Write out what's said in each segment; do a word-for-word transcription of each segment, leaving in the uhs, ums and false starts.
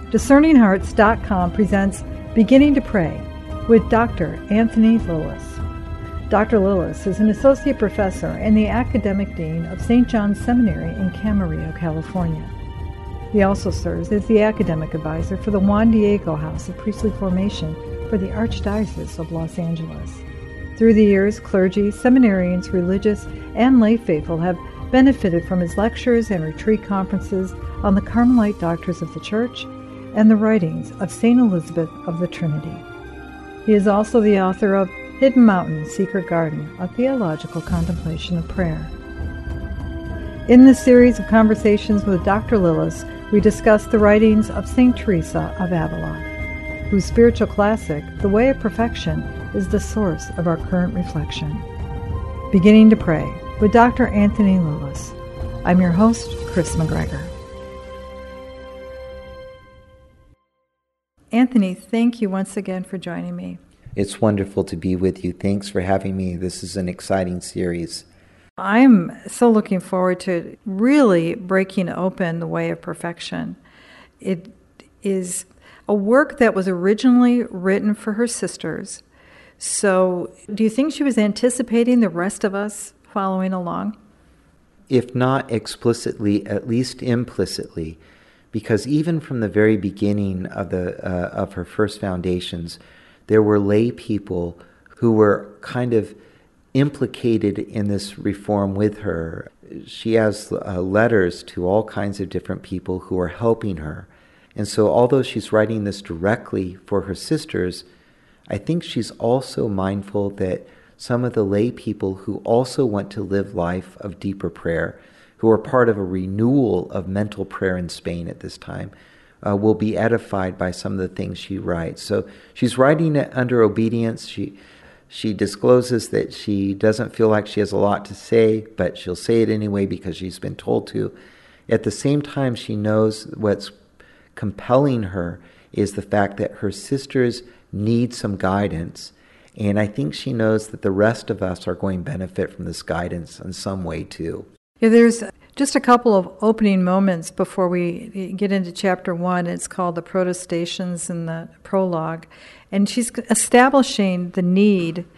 discerning hearts dot com presents Beginning to Pray with Doctor Anthony Lillis. Doctor Lillis is an associate professor and the academic dean of Saint John's Seminary in Camarillo, California. He also serves as the academic advisor for the Juan Diego House of Priestly Formation for the Archdiocese of Los Angeles. Through the years, clergy, seminarians, religious, and lay faithful have benefited from his lectures and retreat conferences on the Carmelite doctors of the Church and the writings of Saint Elizabeth of the Trinity. He is also the author of Hidden Mountain, Secret Garden, a theological contemplation of prayer. In this series of conversations with Doctor Lillis, we discuss the writings of Saint Teresa of Avila, whose spiritual classic, The Way of Perfection, is the source of our current reflection. Beginning to Pray with Doctor Anthony Lillis. I'm your host, Chris McGregor. Anthony, thank you once again for joining me. It's wonderful to be with you. Thanks for having me. This is an exciting series. I'm so looking forward to really breaking open The Way of Perfection. It is a work that was originally written for her sisters. So do you think she was anticipating the rest of us following along? If not explicitly, at least implicitly, because even from the very beginning of the uh, of her first foundations, there were lay people who were kind of implicated in this reform with her. She has uh, letters to all kinds of different people who are helping her. And so although she's writing this directly for her sisters, I think she's also mindful that some of the lay people who also want to live life of deeper prayer, who are part of a renewal of mental prayer in Spain at this time, uh, will be edified by some of the things she writes. So she's writing it under obedience. She She discloses that she doesn't feel like she has a lot to say, but she'll say it anyway because she's been told to. At the same time, she knows what's compelling her is the fact that her sisters need some guidance. And I think she knows that the rest of us are going to benefit from this guidance in some way too. Yeah, there's just a couple of opening moments before we get into chapter one. It's called The Protestations in the prologue. And she's establishing the need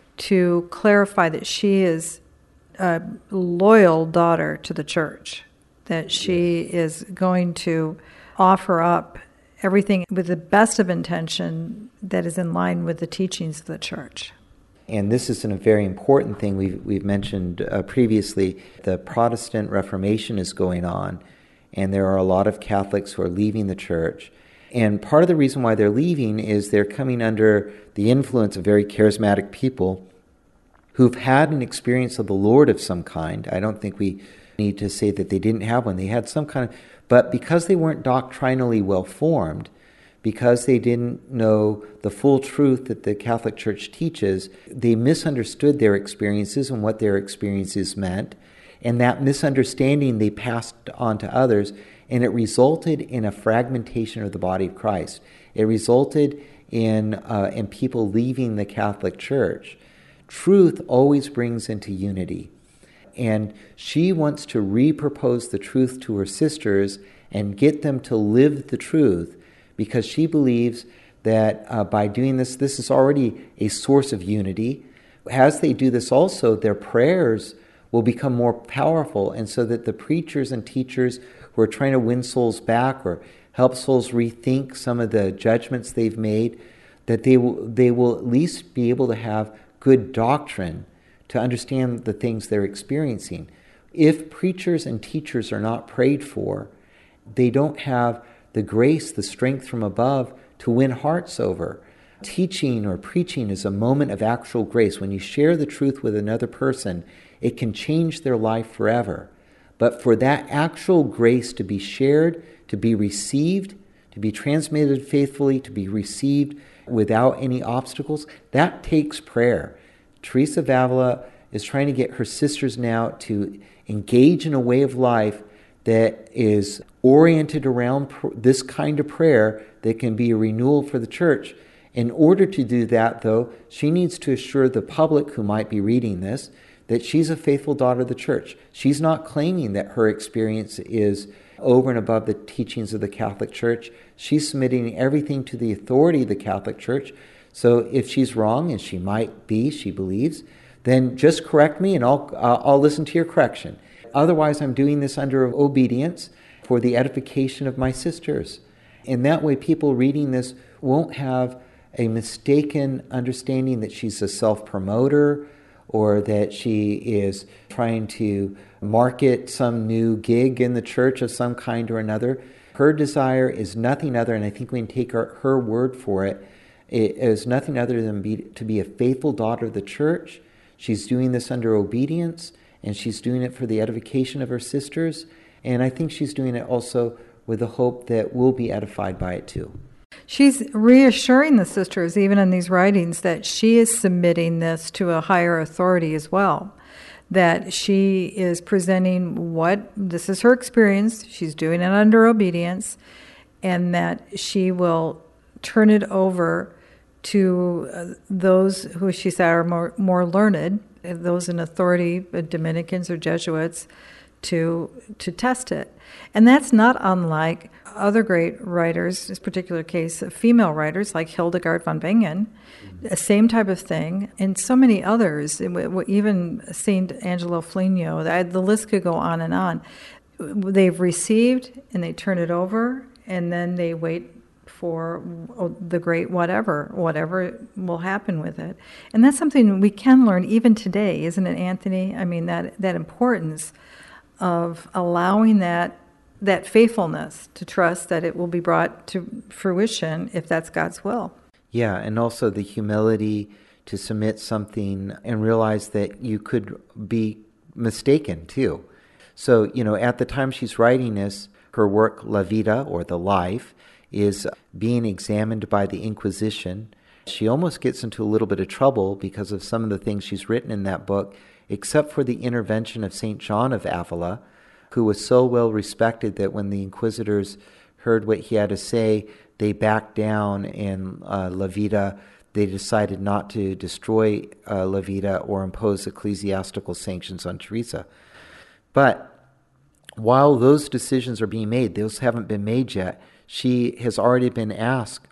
to clarify that she is a loyal daughter to the Church, that she is going to offer up everything with the best of intention that is in line with the teachings of the Church. And this is a very important thing we've, we've mentioned uh, previously. The Protestant Reformation is going on, and there are a lot of Catholics who are leaving the Church. And part of the reason why they're leaving is they're coming under the influence of very charismatic people who've had an experience of the Lord of some kind. I don't think we need to say that they didn't have one. They had some kind of, but because they weren't doctrinally well-formed, because they didn't know the full truth that the Catholic Church teaches, they misunderstood their experiences and what their experiences meant. And that misunderstanding they passed on to others, and it resulted in a fragmentation of the body of Christ. It resulted in uh, in people leaving the Catholic Church. Truth always brings into unity. And she wants to repropose the truth to her sisters and get them to live the truth, because she believes that uh, by doing this, this is already a source of unity. As they do this also, their prayers will become more powerful, and so that the preachers and teachers who are trying to win souls back or help souls rethink some of the judgments they've made, that they will, they will at least be able to have good doctrine to understand the things they're experiencing. If preachers and teachers are not prayed for, they don't have the grace, the strength from above to win hearts over. Teaching or preaching is a moment of actual grace. When you share the truth with another person, it can change their life forever. But for that actual grace to be shared, to be received, to be transmitted faithfully, to be received without any obstacles, that takes prayer. Teresa of Avila is trying to get her sisters now to engage in a way of life that is oriented around pr- this kind of prayer that can be a renewal for the Church. In order to do that, though, she needs to assure the public who might be reading this that she's a faithful daughter of the Church. She's not claiming that her experience is over and above the teachings of the Catholic Church. She's submitting everything to the authority of the Catholic Church. So if she's wrong, and she might be, she believes, then just correct me and I'll, uh, I'll listen to your correction. Otherwise, I'm doing this under obedience for the edification of my sisters. And that way, people reading this won't have a mistaken understanding that she's a self-promoter or that she is trying to market some new gig in the church of some kind or another. Her desire is nothing other, and I think we can take her, her word for it, it is nothing other than be, to be a faithful daughter of the church. She's doing this under obedience, and she's doing it for the edification of her sisters. And I think she's doing it also with the hope that we'll be edified by it too. She's reassuring the sisters, even in these writings, that she is submitting this to a higher authority as well. That she is presenting what, this is her experience, she's doing it under obedience, and that she will turn it over to uh, those who she said are more, more learned, those in authority, uh, Dominicans or Jesuits, to to test it. And that's not unlike other great writers, in this particular case, female writers like Hildegard von Bingen, the same type of thing, and so many others, even Saint Angelo Foligno, the list could go on and on. They've received and they turn it over, and then they wait for the great whatever, whatever will happen with it. And that's something we can learn even today, isn't it, Anthony? I mean, that, that importance of allowing that that faithfulness to trust that it will be brought to fruition if that's God's will. Yeah, and also the humility to submit something and realize that you could be mistaken too. So, you know, at the time she's writing this, her work, La Vida, or The Life, is being examined by the Inquisition. She almost gets into a little bit of trouble because of some of the things she's written in that book, except for the intervention of Saint John of Avila, who was so well respected that when the inquisitors heard what he had to say, they backed down, and uh, La Vida, they decided not to destroy uh, La Vida or impose ecclesiastical sanctions on Teresa. But while those decisions are being made, those haven't been made yet, she has already been asked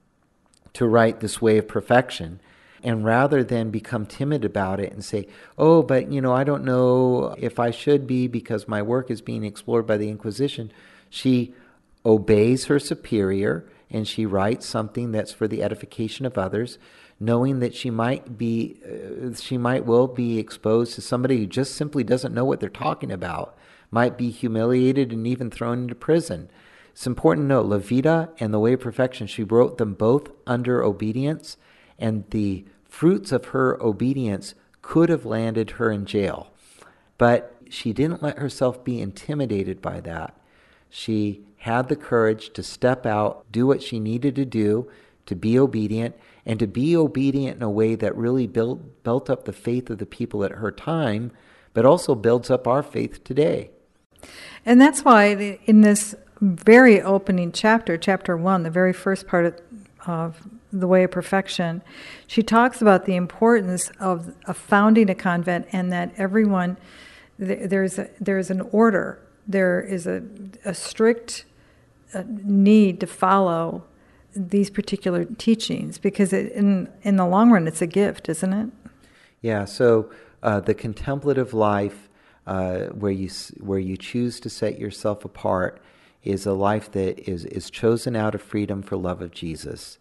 to write this Way of Perfection. And rather than become timid about it and say, oh, but, you know, I don't know if I should be because my work is being explored by the Inquisition, she obeys her superior and she writes something that's for the edification of others, knowing that she might be, uh, she might well be exposed to somebody who just simply doesn't know what they're talking about, might be humiliated and even thrown into prison. It's important to note, La Vida and The Way of Perfection, she wrote them both under obedience, and the fruits of her obedience could have landed her in jail. But she didn't let herself be intimidated by that. She had the courage to step out, do what she needed to do, to be obedient, and to be obedient in a way that really built, built up the faith of the people at her time, but also builds up our faith today. And that's why in this very opening chapter, chapter one, the very first part of, of The Way of Perfection, she talks about the importance of, of founding a convent, and that everyone, th- there's a, there's an order, there is a, a strict uh, need to follow these particular teachings, because it, in in the long run, it's a gift, isn't it? Yeah. So uh, the contemplative life, uh, where you where you choose to set yourself apart, is a life that is is chosen out of freedom for love of Jesus.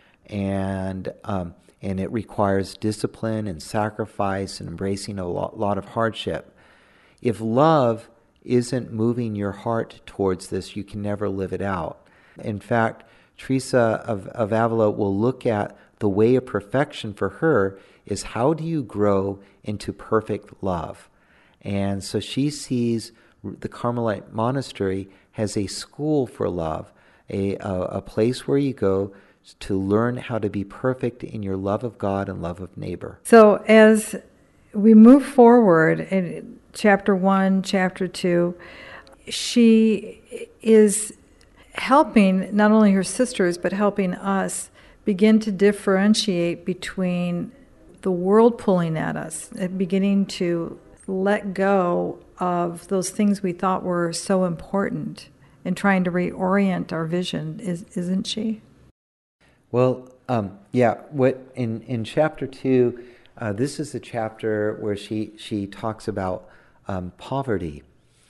And um, and it requires discipline and sacrifice and embracing a lot, lot of hardship. If love isn't moving your heart towards this, you can never live it out. In fact, Teresa of, of Avila will look at the way of perfection for her is how do you grow into perfect love? And so she sees the Carmelite monastery as a school for love, a, a, a place where you go to learn how to be perfect in your love of God and love of neighbor. So as we move forward in chapter one, chapter two, she is helping not only her sisters, but helping us begin to differentiate between the world pulling at us, beginning to let go of those things we thought were so important, in trying to reorient our vision, is, isn't she? Well, um, yeah, what in, in chapter two, uh, this is the chapter where she, she talks about um, poverty.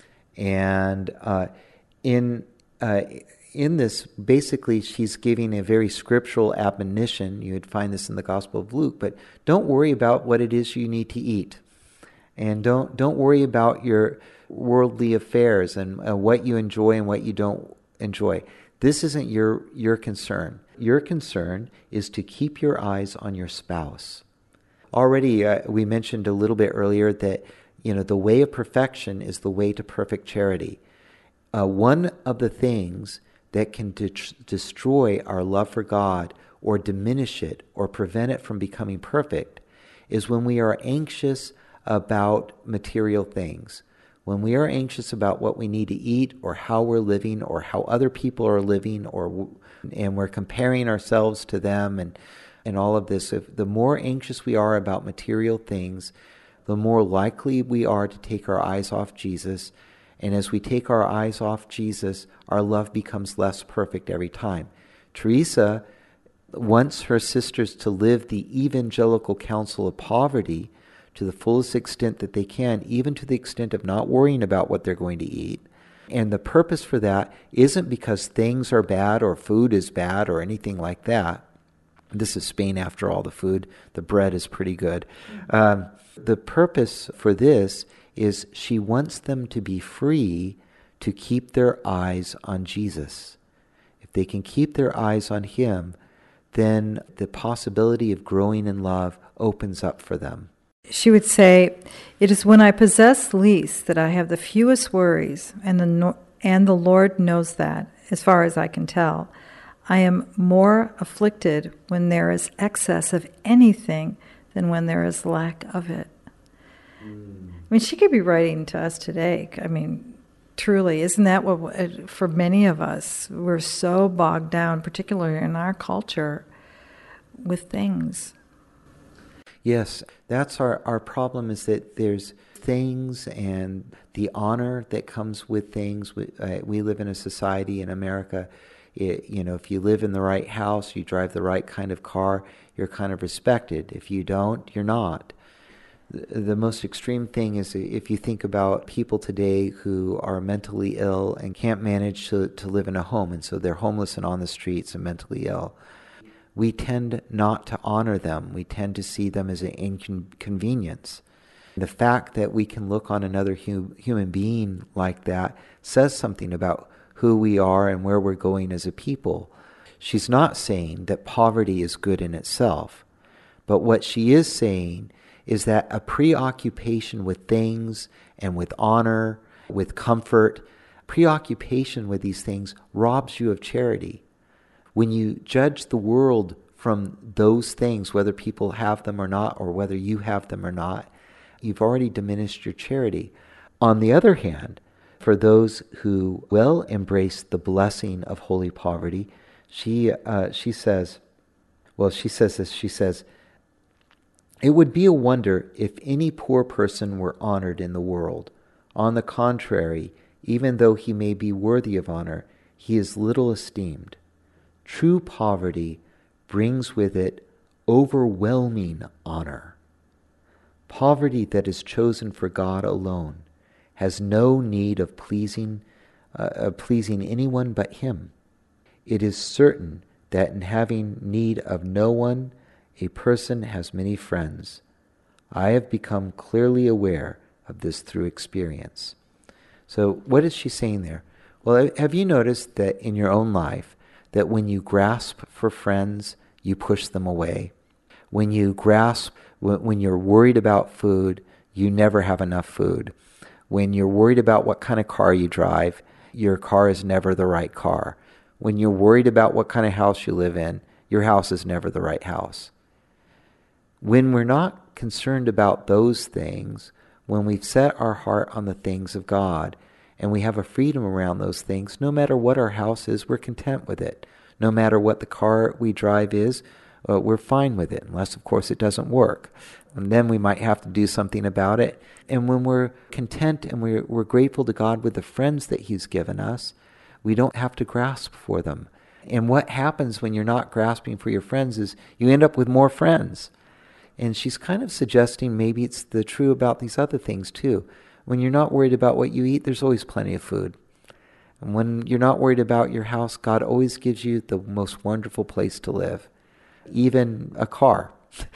And uh, in uh, in this, basically, she's giving a very scriptural admonition. You would find this in the Gospel of Luke, but don't worry about what it is you need to eat. And don't don't worry about your worldly affairs and uh, what you enjoy and what you don't enjoy. This isn't your, your concern. Your concern is to keep your eyes on your spouse. Already, uh, we mentioned a little bit earlier that, you know, the way of perfection is the way to perfect charity. Uh, one of the things that can de- destroy our love for God or diminish it or prevent it from becoming perfect is when we are anxious about material things. When we are anxious about what we need to eat or how we're living or how other people are living, or and we're comparing ourselves to them and, and all of this, if the more anxious we are about material things, the more likely we are to take our eyes off Jesus. And as we take our eyes off Jesus, our love becomes less perfect every time. Teresa wants her sisters to live the evangelical counsel of poverty to the fullest extent that they can, even to the extent of not worrying about what they're going to eat. And the purpose for that isn't because things are bad or food is bad or anything like that. This is Spain, after all. The food, the bread is pretty good. Um, the purpose for this is she wants them to be free to keep their eyes on Jesus. If they can keep their eyes on Him, then the possibility of growing in love opens up for them. She would say, "It is when I possess least that I have the fewest worries, and the no- and the Lord knows that, as far as I can tell. I am more afflicted when there is excess of anything than when there is lack of it." Mm. I mean, she could be writing to us today. I mean, truly, isn't that what, for many of us, we're so bogged down, particularly in our culture, with things. Yes, that's our, our problem, is that there's things and the honor that comes with things. We, uh, we live in a society in America, it, you know, if you live in the right house, you drive the right kind of car, you're kind of respected. If you don't, you're not. The, the most extreme thing is if you think about people today who are mentally ill and can't manage to, to live in a home, and so they're homeless and on the streets and mentally ill. We tend not to honor them. We tend to see them as an inconvenience. The fact that we can look on another hum, human being like that says something about who we are and where we're going as a people. She's not saying that poverty is good in itself, but what she is saying is that a preoccupation with things and with honor, with comfort, preoccupation with these things robs you of charity. When you judge the world from those things, whether people have them or not, or whether you have them or not, you've already diminished your charity. On the other hand, for those who will embrace the blessing of holy poverty, she uh, she says, well, she says this, she says, "It would be a wonder if any poor person were honored in the world. On the contrary, even though he may be worthy of honor, he is little esteemed. True poverty brings with it overwhelming honor. Poverty that is chosen for God alone has no need of pleasing, uh, of pleasing anyone but Him. It is certain that in having need of no one, a person has many friends. I have become clearly aware of this through experience." So what is she saying there? Well, have you noticed that in your own life, that when you grasp for friends, you push them away? When you grasp, when you're worried about food, you never have enough food. When you're worried about what kind of car you drive, your car is never the right car. When you're worried about what kind of house you live in, your house is never the right house. When we're not concerned about those things, when we've set our heart on the things of God, and we have a freedom around those things, no matter what our house is, we're content with it. No matter what the car we drive is, uh, we're fine with it, unless, of course, it doesn't work. And then we might have to do something about it. And when we're content and we're, we're grateful to God with the friends that He's given us, we don't have to grasp for them. And what happens when you're not grasping for your friends is you end up with more friends. And she's kind of suggesting maybe it's the true about these other things too. When you're not worried about what you eat, there's always plenty of food. And when you're not worried about your house, God always gives you the most wonderful place to live. Even a car.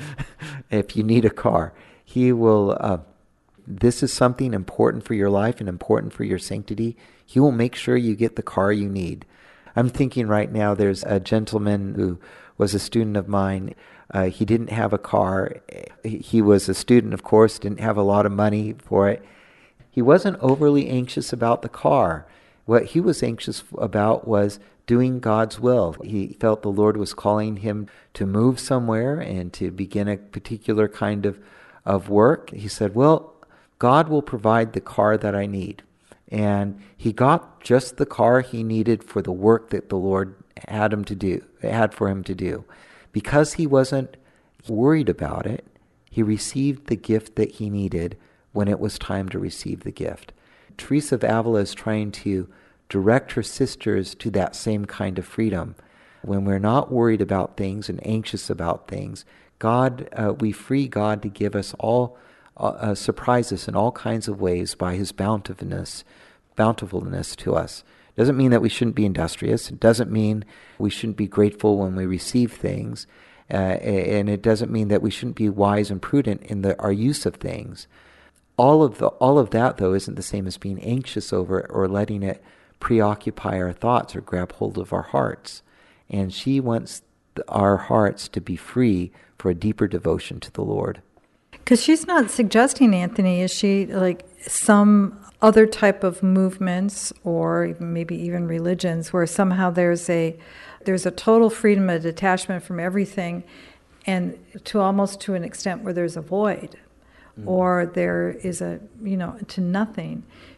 If you need a car, He will, uh, this is something important for your life and important for your sanctity. He will make sure you get the car you need. I'm thinking right now there's a gentleman who was a student of mine. Uh, he didn't have a car. He was a student, of course, didn't have a lot of money for it. He wasn't overly anxious about the car. What he was anxious about was doing God's will. He felt the Lord was calling him to move somewhere and to begin a particular kind of, of work. He said, well, God will provide the car that I need. And he got just the car he needed for the work that the Lord had him to do, had for him to do. Because he wasn't worried about it, he received the gift that he needed when it was time to receive the gift. Teresa of Avila is trying to direct her sisters to that same kind of freedom. When we're not worried about things and anxious about things, God, uh, we free God to give us all, uh, uh, surprise us in all kinds of ways by His bountifulness, bountifulness to us. It doesn't mean that we shouldn't be industrious. It doesn't mean we shouldn't be grateful when we receive things. Uh, and it doesn't mean that we shouldn't be wise and prudent in the, our use of things. All of the all of that, though, isn't the same as being anxious over it or letting it preoccupy our thoughts or grab hold of our hearts. And she wants our hearts to be free for a deeper devotion to the Lord. Because she's not suggesting, Anthony, is she, like some other type of movements or maybe even religions where somehow there's a there's a total freedom of detachment from everything, and to almost to an extent where there's a void. Mm. Or there is a, you know, to nothing.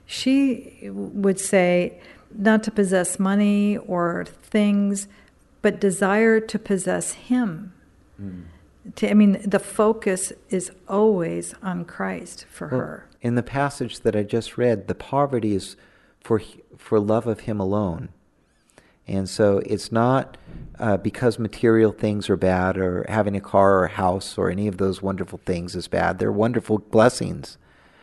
She would say not to possess money or things, but desire to possess Him. Mm. To, I mean, the focus is always on Christ for well, her. In the passage that I just read, the poverty is for for love of Him alone. And so it's not uh, because material things are bad or having a car or a house or any of those wonderful things is bad. They're wonderful blessings.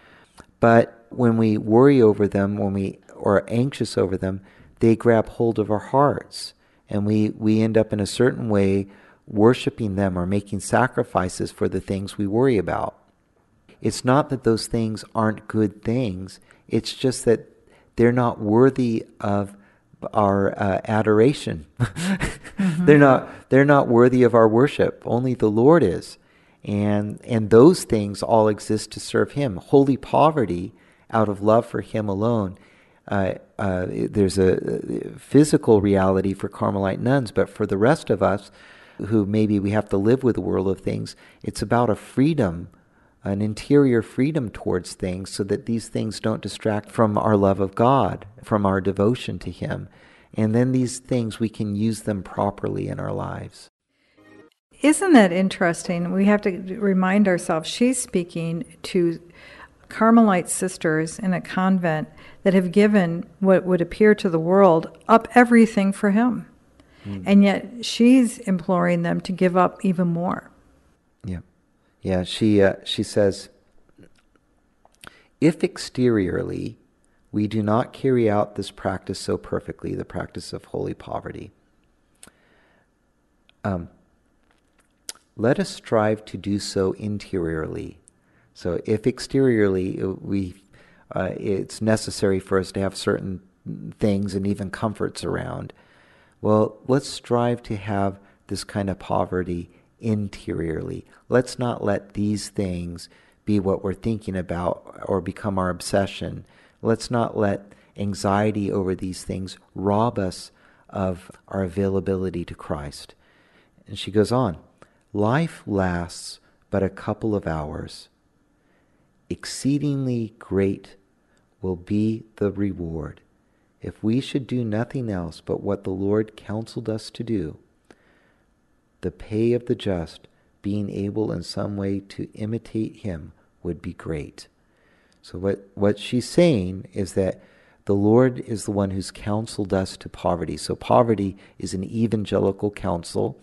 But when we worry over them, when we are anxious over them, they grab hold of our hearts. And we, we end up in a certain way worshiping them or making sacrifices for the things we worry about. It's not that those things aren't good things. It's just that they're not worthy of our uh, adoration. Mm-hmm. They're not they're not worthy of our worship. Only the Lord is. And and those things all exist to serve Him. Holy poverty out of love for Him alone. Uh, uh, there's a physical reality for Carmelite nuns, but for the rest of us who maybe we have to live with the world of things, it's about a freedom, an interior freedom towards things so that these things don't distract from our love of God, from our devotion to Him. And then these things, we can use them properly in our lives. Isn't that interesting? We have to remind ourselves, she's speaking to Carmelite sisters in a convent that have given what would appear to the world up everything for Him. Mm. And yet she's imploring them to give up even more. Yeah. Yeah, she uh, she says, if exteriorly we do not carry out this practice so perfectly, the practice of holy poverty, um, let us strive to do so interiorly. So if exteriorly we, uh, it's necessary for us to have certain things and even comforts around, well, let's strive to have this kind of poverty interiorly. Let's not let these things be what we're thinking about or become our obsession. Let's not let anxiety over these things rob us of our availability to Christ. And she goes on, life lasts but a couple of hours. Exceedingly great will be the reward if we should do nothing else but what the Lord counseled us to do. The pay of the just, being able in some way to imitate Him, would be great. So what, what she's saying is that The Lord is the one who's counseled us to poverty. So poverty is an evangelical counsel.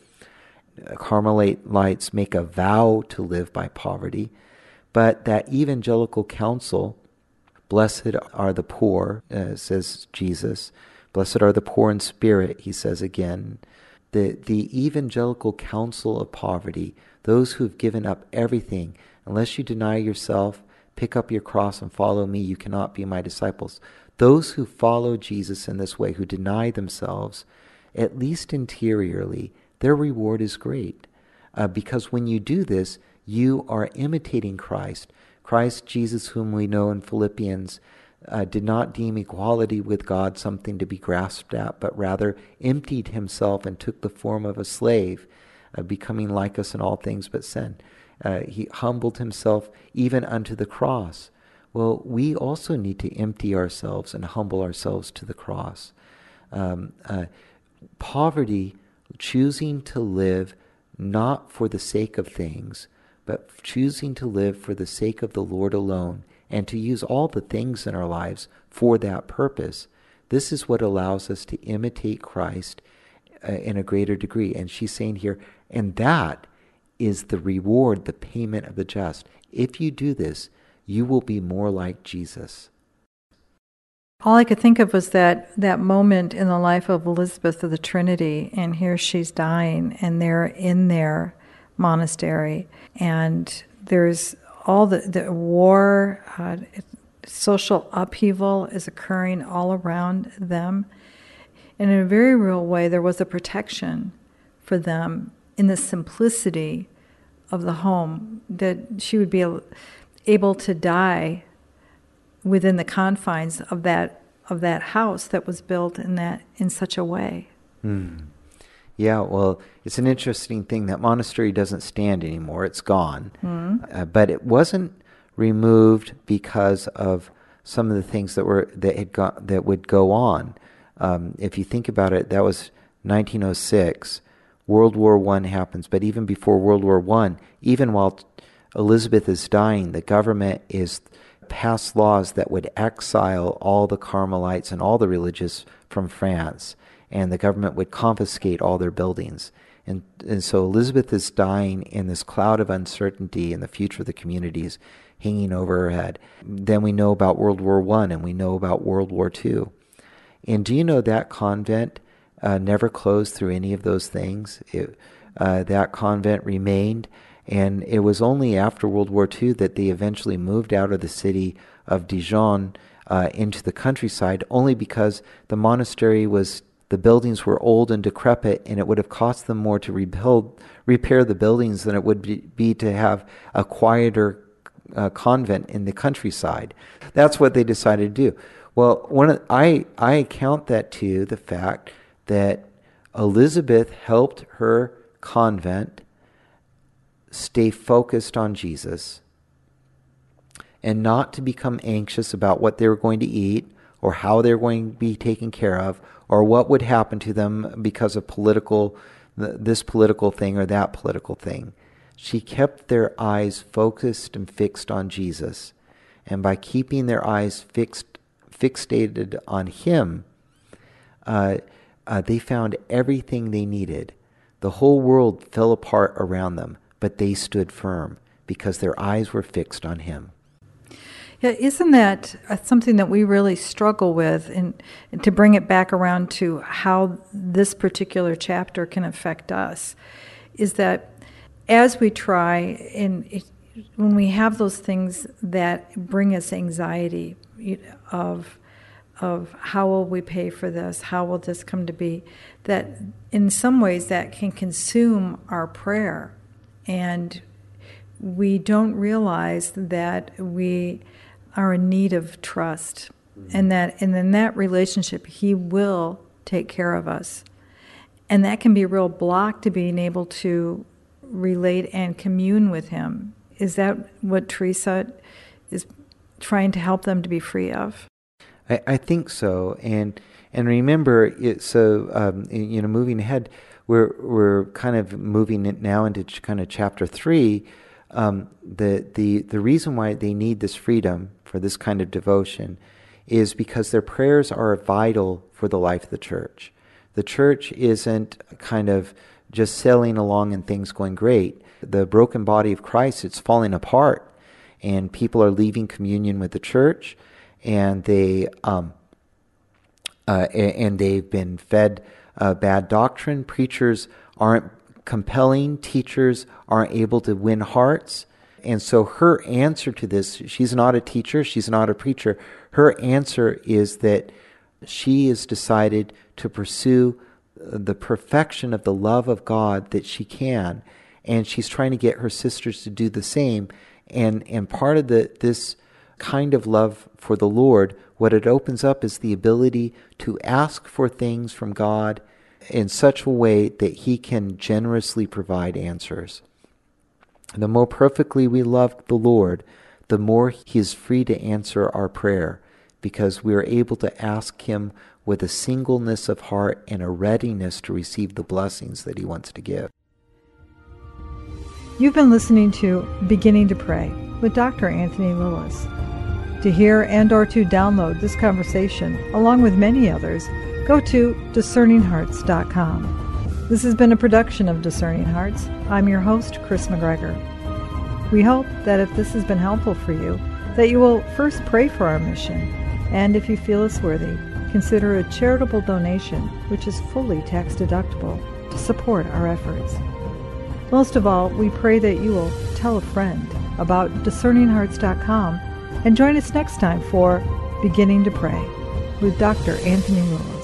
Carmelites make a vow to live by poverty. But that evangelical counsel, blessed are the poor, uh, says Jesus. Blessed are the poor in spirit, he says again. The, the evangelical counsel of poverty, those who have given up everything, unless you deny yourself, pick up your cross and follow me, you cannot be my disciples. Those who follow Jesus in this way, who deny themselves, at least interiorly, their reward is great. Uh, because when you do this, you are imitating Christ. Christ Jesus, whom we know in Philippians, uh, did not deem equality with God something to be grasped at, but rather emptied himself and took the form of a slave, uh, becoming like us in all things but sin. Uh, he humbled himself even unto the cross. Well, we also need to empty ourselves and humble ourselves to the cross. Um, uh, poverty, choosing to live not for the sake of things, but choosing to live for the sake of the Lord alone, and to use all the things in our lives for that purpose. This is what allows us to imitate Christ uh, in a greater degree. And she's saying here, and that is the reward, the payment of the just. If you do this, you will be more like Jesus. All I could think of was that, that moment in the life of Elizabeth of the Trinity, and here she's dying, and they're in their monastery, and there's all the, the war, uh, social upheaval is occurring all around them. And in a very real way, there was a protection for them in the simplicity of the home, that she would be able to die within the confines of that of that house that was built in that in such a way. Hmm. Yeah, well, it's an interesting thing. That monastery doesn't stand anymore. It's gone. Mm. Uh, but it wasn't removed because of some of the things that were that had got, that would go on. Um, if you think about it, that was nineteen oh six. World War One happens. But even before World War One, even while Elizabeth is dying, the government is passed laws that would exile all the Carmelites and all the religious from France. And the government would confiscate all their buildings. And, and so Elizabeth is dying in this cloud of uncertainty in the future of the communities hanging over her head. Then we know about World War One, and we know about World War Two. And do you know that convent uh, never closed through any of those things? It, uh, that convent remained, and it was only after World War Two that they eventually moved out of the city of Dijon uh, into the countryside, only because the monastery was The buildings were old and decrepit, and it would have cost them more to rebuild, repair the buildings than it would be, be to have a quieter uh, convent in the countryside. That's what they decided to do. Well, one of, I I account that to the fact that Elizabeth helped her convent stay focused on Jesus and not to become anxious about what they were going to eat or how they were going to be taken care of, or what would happen to them because of political, this political thing or that political thing. She kept their eyes focused and fixed on Jesus. And by keeping their eyes fixed, fixated on Him, uh, uh, they found everything they needed. The whole world fell apart around them, but they stood firm because their eyes were fixed on Him. Yeah, isn't that something that we really struggle with? And, and to bring it back around to how this particular chapter can affect us, is that as we try, and it, when we have those things that bring us anxiety of, of how will we pay for this, how will this come to be, that in some ways that can consume our prayer. And we don't realize that we are in need of trust, mm-hmm. and that and in that relationship He will take care of us. And that can be a real block to being able to relate and commune with Him. Is that what Teresa is trying to help them to be free of? I, I think so. And and remember, it, so um, you know, moving ahead, we're we're kind of moving it now into ch- kind of chapter three. Um, the the the reason why they need this freedom for this kind of devotion is because their prayers are vital for the life of the church. The church isn't kind of just sailing along and things going great. The broken body of Christ, it's falling apart, and people are leaving communion with the church, and they um, uh, and they've been fed uh, bad doctrine. Preachers aren't compelling. Teachers aren't able to win hearts. And so her answer to this, she's not a teacher, she's not a preacher. Her answer is that she has decided to pursue the perfection of the love of God that she can, and she's trying to get her sisters to do the same. And and part of the this kind of love for the Lord, what it opens up is the ability to ask for things from God in such a way that He can generously provide answers. The more perfectly we love the Lord, the more He is free to answer our prayer, because we are able to ask Him with a singleness of heart and a readiness to receive the blessings that He wants to give. You've been listening to Beginning to Pray with Doctor Anthony Lilles. To hear and or to download this conversation, along with many others, go to discerning hearts dot com. This has been a production of Discerning Hearts. I'm your host, Chris McGregor. We hope that if this has been helpful for you, that you will first pray for our mission, and if you feel us worthy, consider a charitable donation, which is fully tax-deductible, to support our efforts. Most of all, we pray that you will tell a friend about discerning hearts dot com and join us next time for Beginning to Pray with Doctor Anthony Lilles.